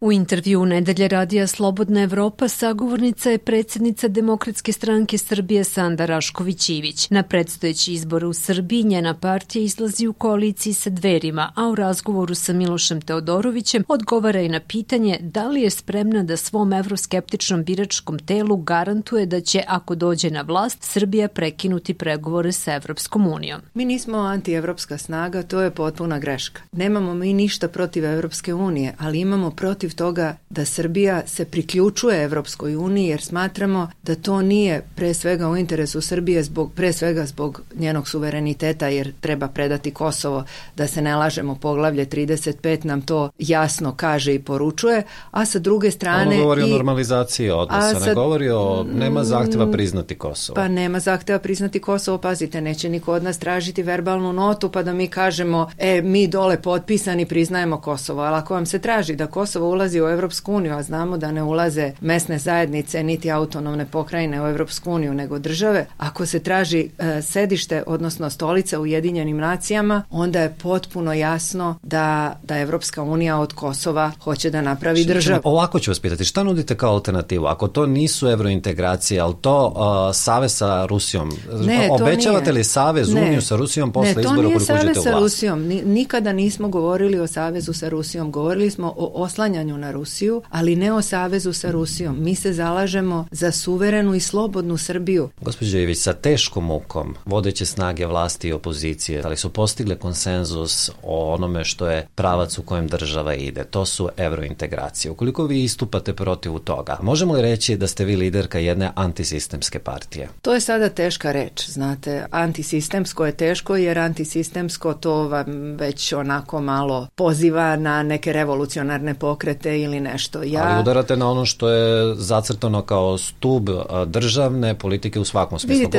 U intervju u Nedelje radija Slobodna Evropa sagovornica je predsjednica Demokratske stranke Srbije Sanda Rašković-Ivić. Na predstojeći izbor u Srbiji njena partija izlazi u koaliciji sa Dverima, a u razgovoru sa Milošem Teodorovićem odgovara i na pitanje da li je spremna da svom evroskeptičnom biračkom telu garantuje da će, ako dođe na vlast, Srbija prekinuti pregovore sa Evropskom unijom. Mi nismo antievropska snaga, to je potpuna greška. Nemamo mi ništa protiv Evropske unije, ali imamo protiv toga da Srbija se priključuje Evropskoj uniji jer smatramo da to nije pre svega u interesu Srbije pre svega zbog njenog suvereniteta jer treba predati Kosovo, da se ne lažemo, poglavlje 35 nam to jasno kaže i poručuje, a sa druge strane... Ono govori o normalizaciji odnosa, ne govori o nema zahteva priznati Kosovo. Pa nema zahteva priznati Kosovo, pazite, neće niko od nas tražiti verbalnu notu pa da mi kažemo, mi dole potpisani priznajemo Kosovo, ali ako vam se traži da Kosovo ulazi u Evropsku uniju, a znamo da ne ulaze mesne zajednice niti autonomne pokrajine u Evropsku uniju, nego države, ako se traži sedište, odnosno stolica u Ujedinjenim nacijama, onda je potpuno jasno da Evropska unija od Kosova hoće da napravi državu. Ovako ću vas pitati, šta nudite kao alternativu? Ako to nisu evrointegracije, ali to savez sa Rusijom, obećavate li savez uniju sa Rusijom posle izbora koliko uđete u vlast? Ne, to nije savez sa Rusijom. Nikada nismo govorili o savezu sa Rusijom. Govorili smo o oslanjanju na Rusiju, ali ne o savezu sa Rusijom. Mi se zalažemo za suverenu i slobodnu Srbiju. Gospođo Ivić, sa teškom mukom vodeće snage vlasti i opozicije, ali su postigle konsenzus o onome što je pravac u kojem država ide. To su evrointegracije. Ukoliko vi istupate protiv toga, možemo li reći da ste vi liderka jedne antisistemske partije? To je sada teška reč, znate. Antisistemsko je teško jer antisistemsko to vam već onako malo poziva na neke revolucionarne pokrete ili nešto. Ali udarate na ono što je zacrtano kao stub državne politike u svakom smislu. Vidite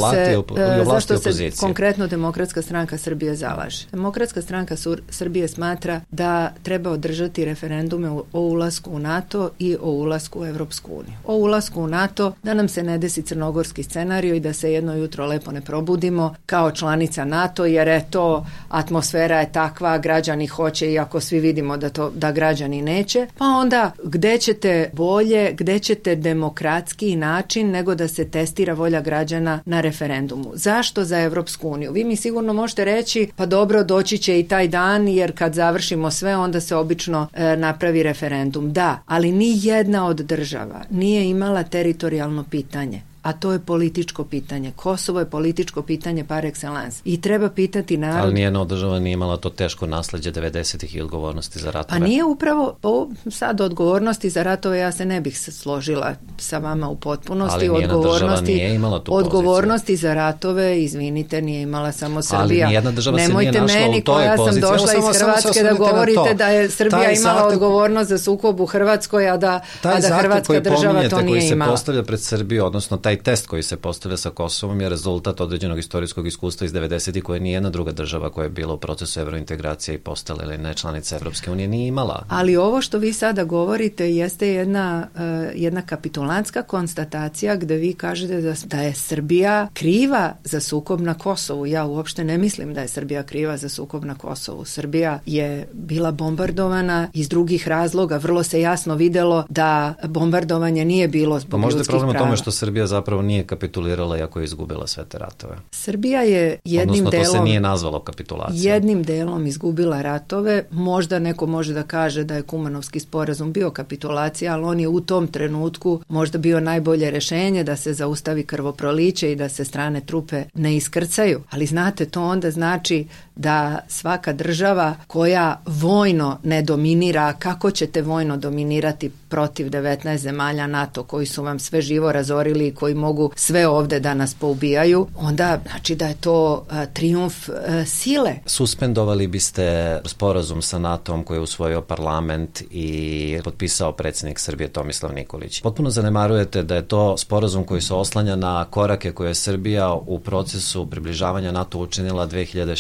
zašto se konkretno Demokratska stranka Srbije zalaže. Demokratska stranka Srbije smatra da treba održati referendume o ulasku u NATO i o ulasku u Evropsku uniju. O ulasku u NATO da nam se ne desi crnogorski scenario i da se jedno jutro lepo ne probudimo kao članica NATO jer eto atmosfera je takva, građani hoće iako svi vidimo da građani neće. Pa onda gde ćete bolje, gde ćete demokratski način nego da se testira volja građana na referendumu. Zašto za Evropsku uniju? Vi mi sigurno možete reći pa dobro doći će i taj dan jer kad završimo sve onda se obično napravi referendum. Da, ali ni jedna od država nije imala teritorijalno pitanje. A to je političko pitanje. Kosovo je političko pitanje par excellence. I treba pitati narod... Ali nijedna od država nije imala to teško nasleđe 90-ih i odgovornosti za ratove. Pa nije upravo sad odgovornosti za ratove, ja se ne bih složila sa vama u potpunosti. Ali nijedna država nije imala tu poziciju. Odgovornosti za ratove, izvinite, nije imala samo Srbija. Ali nijedna država se nije našla u toj poziciji. Nemojte meni koja sam došla iz Hrvatske da govorite da je Srbija imala odgovornost za sukob u Hrvatskoj, a da Hrvatska država to nije imala. Koji se postavlja pred Srbiju, odnosno taj test koji se postavlja sa Kosovom je rezultat određenog istorijskog iskustva iz 90-ih koje nijedna druga država koja je bila u procesu evrointegracije i postala ili ne članica Evropske unije nije imala. Ali ovo što vi sada govorite jeste jedna kapitulantska konstatacija gde vi kažete da je Srbija kriva za sukob na Kosovu. Ja uopšte ne mislim da je Srbija kriva za sukob na Kosovu. Srbija je bila bombardovana iz drugih razloga. Vrlo se jasno videlo da bombardovanje nije bilo zbog ljudskih prava. Možda je problem u tome što Srbija zapravo nije kapitulirala iako je izgubila sve te ratove. Srbija je jednim delom... to se nije nazvalo kapitulacijom. Jednim delom izgubila ratove. Možda neko može da kaže da je Kumanovski sporazum bio kapitulacija, ali on je u tom trenutku možda bio najbolje rešenje da se zaustavi krvoproliće i da se strane trupe ne iskrcaju. Ali znate, to onda znači da svaka država koja vojno ne dominira, kako ćete vojno dominirati protiv 19 zemalja NATO koji su vam sve živo razorili i koji mogu sve ovde da nas poubijaju, onda znači da je to trijumf sile. Suspendovali biste sporazum sa NATO-om koji je usvojio parlament i potpisao predsjednik Srbije Tomislav Nikolić. Potpuno zanemarujete da je to sporazum koji se oslanja na korake koje je Srbija u procesu približavanja NATO učinila 2006.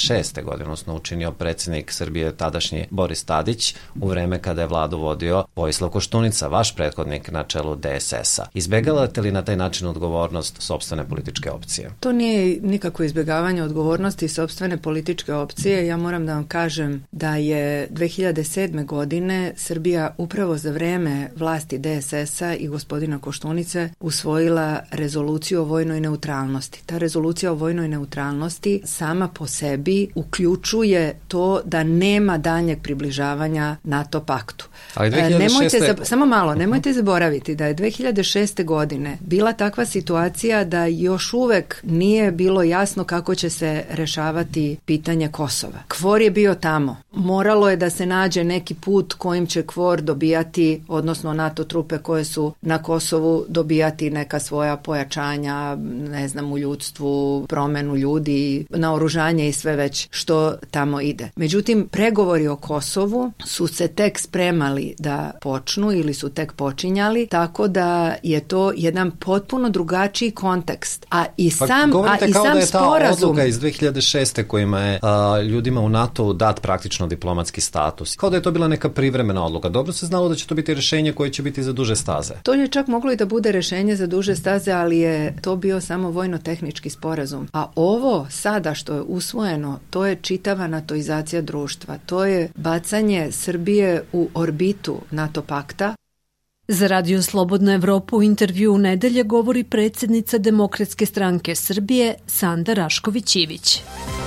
godine, odnosno učinio predsjednik Srbije tadašnji Boris Tadić u vreme kada je vladu vodio Vojislav Koštunica, vaš prethodnik na čelu DSS-a. Izbjegavate li na taj način odgovornost sopstvene političke opcije? To nije nikakvo izbjegavanje odgovornosti sopstvene političke opcije. Ja moram da vam kažem da je 2007. godine Srbija upravo za vreme vlasti DSS-a i gospodina Koštunice usvojila rezoluciju o vojnoj neutralnosti. Ta rezolucija o vojnoj neutralnosti sama po sebi uključuje to da nema daljnjeg približavanja NATO paktu. Ali 2006. Samo malo, nemojte zaboraviti da je 2006. godine bila takva situacija da još uvek nije bilo jasno kako će se rešavati pitanje Kosova. KFOR je bio tamo. Moralo je da se nađe neki put kojim će KFOR dobijati, odnosno NATO trupe koje su na Kosovu dobijati neka svoja pojačanja, ne znam, u ljudstvu, promenu ljudi, naoružanje i sve već što tamo ide. Međutim, pregovori o Kosovu su se tek spremali da počnu ili su tek počinjali, tako da je to jedan potpuno drugačiji kontekst. A i sam sporazum... Govorite kao da je ta odluka iz 2006. kojima je ljudima u NATO dat praktično diplomatski status. Kao da je to bila neka privremena odluka. Dobro se znalo da će to biti rješenje koje će biti za duže staze. To je čak moglo i da bude rješenje za duže staze, ali je to bio samo vojno-tehnički sporazum. A ovo sada što je usvojeno, to je čitava natoizacija društva. To je bacanje Srbije u orbitu NATO pakta. Za Radio Slobodna Evropa u intervju u nedelje govori predsjednica Demokratske stranke Srbije Sanda Rašković-Ivić.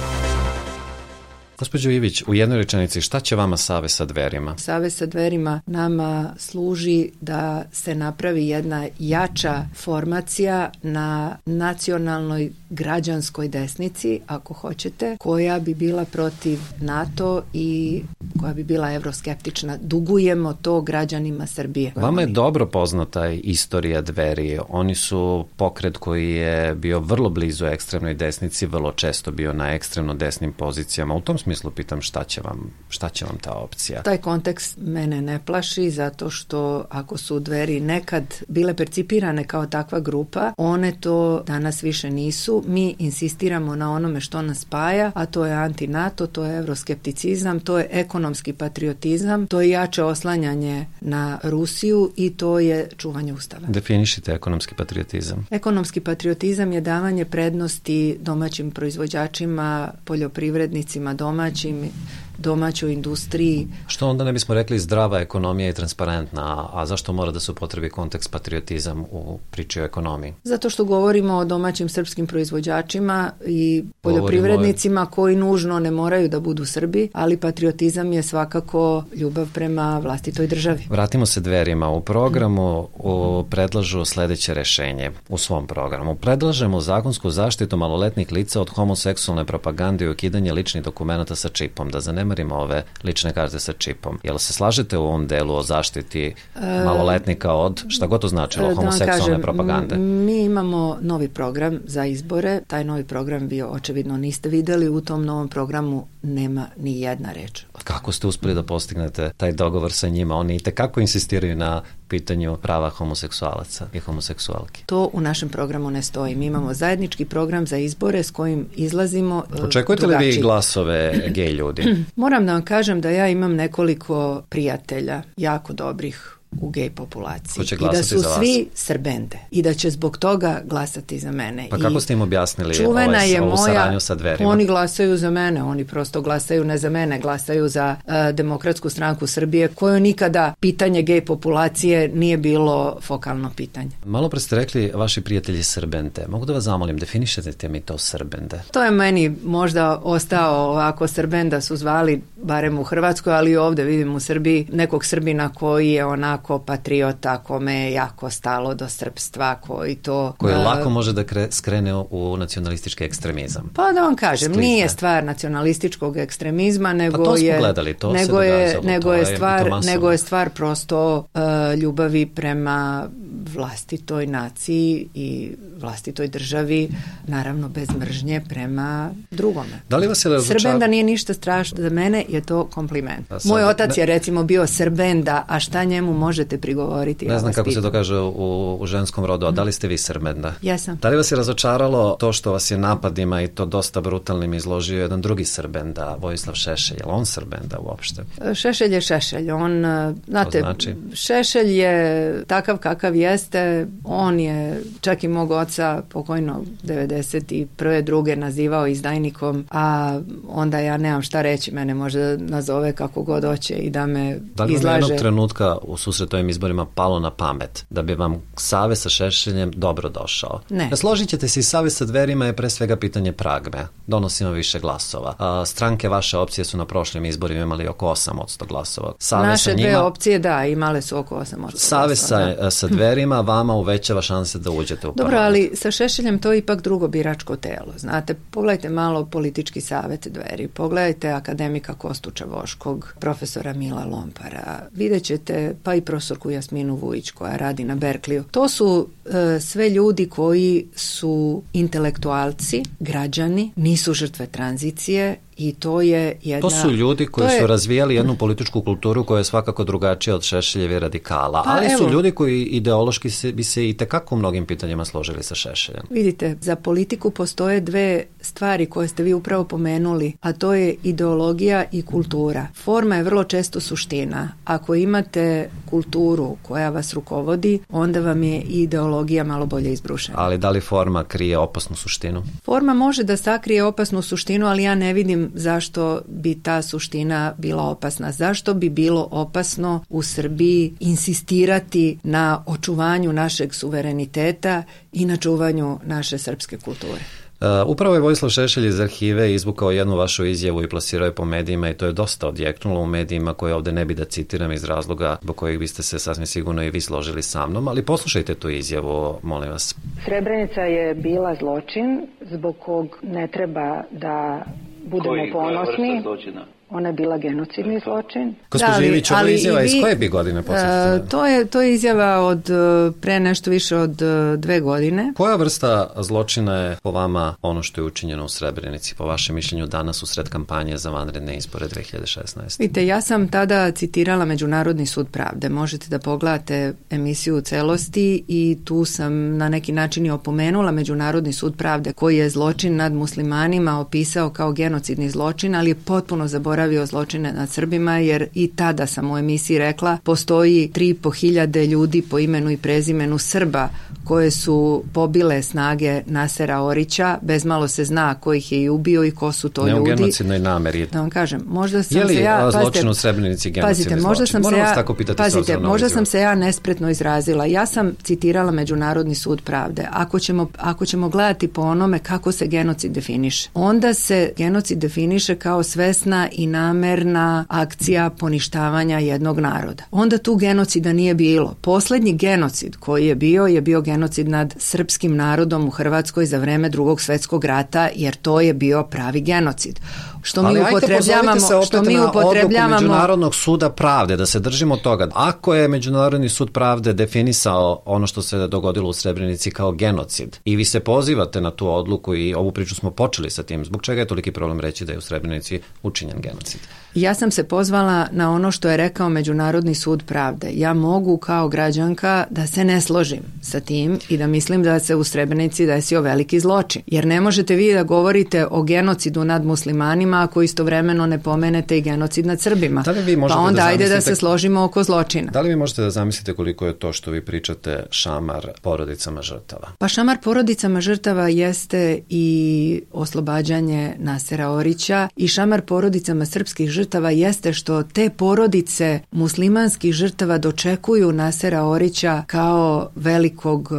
Gospođo Ivić, u jednoj rečenici, šta će vama Savez sa Dverima? Savez sa Dverima nama služi da se napravi jedna jača formacija na nacionalnoj građanskoj desnici, ako hoćete, koja bi bila protiv NATO i koja bi bila evroskeptična. Dugujemo to građanima Srbije. Vama je dobro poznata istorija Dveri. Oni su pokret koji je bio vrlo blizu ekstremnoj desnici, vrlo često bio na ekstremno desnim pozicijama. U tom smislu pitam šta će vam ta opcija? Taj kontekst mene ne plaši, zato što ako su Dveri nekad bile percipirane kao takva grupa, one to danas više nisu. Mi insistiramo na onome što nas spaja, a to je anti-NATO, to je evroskepticizam, to je ekonomski patriotizam, to je jače oslanjanje na Rusiju i to je čuvanje Ustava. Definišite ekonomski patriotizam. Ekonomski patriotizam je davanje prednosti domaćim proizvođačima, poljoprivrednicima domaćim, domaćoj industriji. Što onda ne bismo rekli zdrava ekonomija i transparentna, a zašto mora da se upotrebi kontekst patriotizam u priči o ekonomiji? Zato što govorimo o domaćim srpskim proizvođačima i poljoprivrednicima koji nužno ne moraju da budu Srbi, ali patriotizam je svakako ljubav prema vlastitoj državi. Vratimo se Dverima. U programu predlažu sledeće rešenje. U svom programu predlažemo zakonsku zaštitu maloletnih lica od homoseksualne propagande i ukidanje ličnih dokumenata sa čipom, da zanemarimo ove lične karte sa čipom. Jel se slažete u ovom delu o zaštiti maloletnika od, šta god to značilo, homoseksualne propagande? Mi imamo novi program za izbore. Taj novi program vi očevidno niste videli. U tom novom programu nema ni jedna reč. Kako ste uspeli da postignete taj dogovor sa njima? Oni itekako insistiraju na pitanju prava homoseksualaca i homoseksualki. To u našem programu ne stoji. Mi imamo zajednički program za izbore s kojim izlazimo Očekujete li vi glasove gej ljudi? Moram da vam kažem da ja imam nekoliko prijatelja, jako dobrih u gej populaciji i da su svi Srbende i da će zbog toga glasati za mene. Pa kako ste im objasnili ovu saradnju sa Dverima? Oni glasaju za mene, oni prosto glasaju ne za mene, glasaju za Demokratsku stranku Srbije, koju nikada pitanje gej populacije nije bilo fokalno pitanje. Malo pre ste rekli vaši prijatelji Srbente. Mogu da vas zamolim, definišete mi to Srbende? To je meni možda ostao ovako, Srbenda su zvali barem u Hrvatskoj, ali i ovde vidim u Srbiji nekog Srbina koji je onako patriota, kome je jako stalo do srpstva, koji lako može da skrene u nacionalistički ekstremizam. Pa da vam kažem, nije stvar nacionalističkog ekstremizma, nego je stvar prosto ljubavi prema vlastitoj naciji i vlastitoj državi, naravno bez mržnje prema drugome. Da li vas je Srbenda nije ništa strašno, za mene je to kompliment. Moj otac je recimo bio Srbenda, a šta njemu možete prigovoriti? Ne znam kako se to kaže u ženskom rodu, a da li ste vi Srbenda? Jesam. Da li vas je razočaralo to što vas je napadima i to dosta brutalnim izložio jedan drugi Srbenda, Vojislav Šešelj? Je li on Srbenda uopšte? Šešelj je Šešelj. On, znate, znači? Šešelj je takav kakav jeste. On je čak i mog oca pokojnog 91. druge nazivao izdajnikom, a onda ja nemam šta reći, mene može nazove kako god hoće i da me izlaže. Da li vam jednog trenutka u susret ovim izborima palo na pamet da bi vam savez sa Šešeljem dobro došao? Ne. Složit ćete se, i savez sa Dverima je pre svega pitanje pragme. Donosimo više glasova. Stranke vaše opcije su na prošlim izborima imali oko 8% glasova. Naše dve opcije, da, imale su oko 8% glasova. Savez sa Dverima vama uvećava šanse da uđete u parlament. Dobro, ali sa Šešeljem to je ipak drugo biračko telo. Znate, pogledajte malo politički savet Dveri, pogledajte akademika Kostuča Voškog, profesora Mila Lompara, vidjet ćete pa i profesorku Jasminu Vujić koja radi na Berkliju. To su sve ljudi koji su intelektualci, građani, nisu žrtve tranzicije, i to je jedna... To su ljudi koji su razvijali jednu političku kulturu koja je svakako drugačija od Šešeljeve radikala, ali su ljudi koji ideološki bi se i tekako u mnogim pitanjima složili sa Šešeljem. Vidite, za politiku postoje dve stvari koje ste vi upravo pomenuli, a to je ideologija i kultura. Forma je vrlo često suština. Ako imate kulturu koja vas rukovodi, onda vam je i ideologija malo bolje izbrušena. Ali da li forma krije opasnu suštinu? Forma može da sakrije opasnu suštinu, ali ja ne vidim zašto bi ta suština bila opasna. Zašto bi bilo opasno u Srbiji insistirati na očuvanju našeg suvereniteta i na čuvanju naše srpske kulture? Upravo je Vojislav Šešelj iz arhive izvukao jednu vašu izjavu i plasirao je po medijima i to je dosta odjeknulo u medijima koje ovde ne bi da citiram iz razloga zbog kojih biste se sasvim sigurno i vi složili sa mnom, ali poslušajte tu izjavu, molim vas. Srebrenica je bila zločin zbog kog ne treba da budemo ponosni. Ona je bila genocidni zločin. Gospođo Ivić, ovo je izjava iz koje bi godine posjetite? To je izjava od pre nešto više od 2 godine. Koja vrsta zločina je po vama ono što je učinjeno u Srebrenici, po vašem mišljenju danas u sred kampanje za vanredne izbore 2016? Vidite, ja sam tada citirala Međunarodni sud pravde. Možete da pogledate emisiju u celosti i tu sam na neki način i opomenula Međunarodni sud pravde koji je zločin nad muslimanima opisao kao genocidni zločin, ali je potpuno zaboravio zločine nad Srbima, jer i tada sam u emisiji rekla postoji 3.500 ljudi po imenu i prezimenu Srba koje su pobile snage Nasera Orića, bezmalo se zna ko ih je i ubio i ko su to ljudi. Ne u genocidnoj nameri. Da vam kažem, možda sam je li se ja... zločin u Srebrenici genocidni zločin? Možda sam se ja nespretno izrazila. Ja sam citirala Međunarodni sud pravde. Ako ćemo gledati po onome kako se genocid definiše, onda se genocid definiše kao svesna i namerna akcija poništavanja jednog naroda. Onda tu genocida nije bilo. Poslednji genocid koji je bio genocid nad srpskim narodom u Hrvatskoj za vreme Drugog svjetskog rata, jer to je bio pravi genocid. Što mi upotrebljavamo Međunarodnog suda pravde, da se držimo toga. Ako je Međunarodni sud pravde definisao ono što se dogodilo u Srebrenici kao genocid i vi se pozivate na tu odluku i ovu priču smo počeli sa tim, zbog čega je toliki problem reći da je u Srebrenici učinjen genocid? Ja sam se pozvala na ono što je rekao Međunarodni sud pravde. Ja mogu kao građanka da se ne složim sa tim i da mislim da se u Srebrenici desio veliki zločin. Jer ne možete vi da govorite o genocidu nad muslimanima ako istovremeno ne pomenete i genocid nad Srbima. Pa onda ajde da se složimo oko zločina. Da li vi možete da zamislite koliko je to što vi pričate šamar porodicama žrtava? Pa šamar porodicama žrtava jeste i oslobađanje Nasera Orića i šamar porodicama srpskih žrtava jeste što te porodice muslimanskih žrtava dočekuju Nasera Orića kao velikog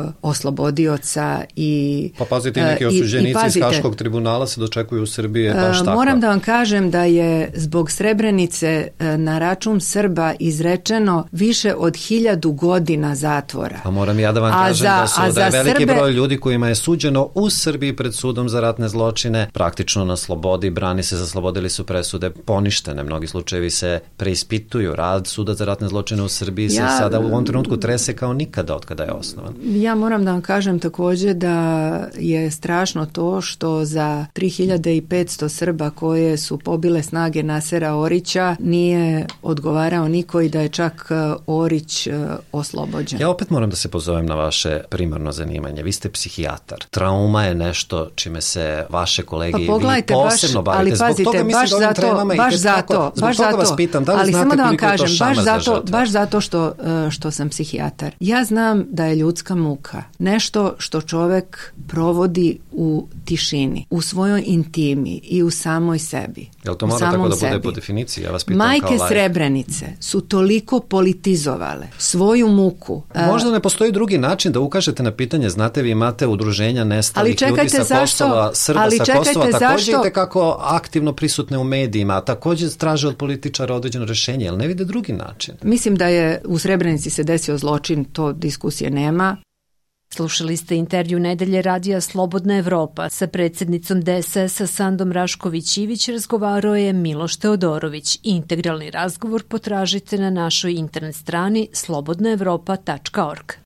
oslobodioca i... Pa pazite, neki osuđenici iz Haškog tribunala se dočekuju u Srbiji baš tako. da vam kažem da je zbog Srebrenice na račun Srba izrečeno više od 1000 godina zatvora. Pa moram ja da vam kažem da je veliki broj ljudi kojima je suđeno u Srbiji pred sudom za ratne zločine praktično na slobodi, brani se, zaslobodili su presude poništene. Mnogi slučajevi se preispituju. Rad suda za ratne zločine u Srbiji se sada u ovom trenutku trese kao nikada od kada je osnovan. Ja moram da vam kažem također da je strašno to što za 3500 Srba koje su pobile snage Nasera Orića nije odgovarao niko i da je čak Orić oslobođen. Ja opet moram da se pozovem na vaše primarno zanimanje. Vi ste psihijatar. Trauma je nešto čime se vaše kolege i vi posebno bavite. Ali pazite, baš zato vas pitam, da li znate koliko je to šamar za žrtve? Baš zato što sam psihijatar. Ja znam da je ljudska muka nešto što čovek provodi u tišini, u svojoj intimi i u samoj sebi. Jel to mora tako da bude po definiciji? Ja vas pitam Majke Srebrenice su toliko politizovale svoju muku. Možda ne postoji drugi način da ukažete na pitanje. Znate, vi imate udruženja nestalih ljudi sa Kosova, Srba sa Kosova, također i tekako aktivno prisutne u medijima, a također traže od političara određeno rešenje, ali ne vide drugi način. Mislim da je u Srebrenici se desio zločin, to diskusije nema. Slušali ste intervju Nedelje radija Slobodna Evropa. Sa predsjednicom DSS-a Sandom Rašković-Ivić razgovarao je Miloš Teodorović. Integralni razgovor potražite na našoj internet strani slobodnaevropa.org.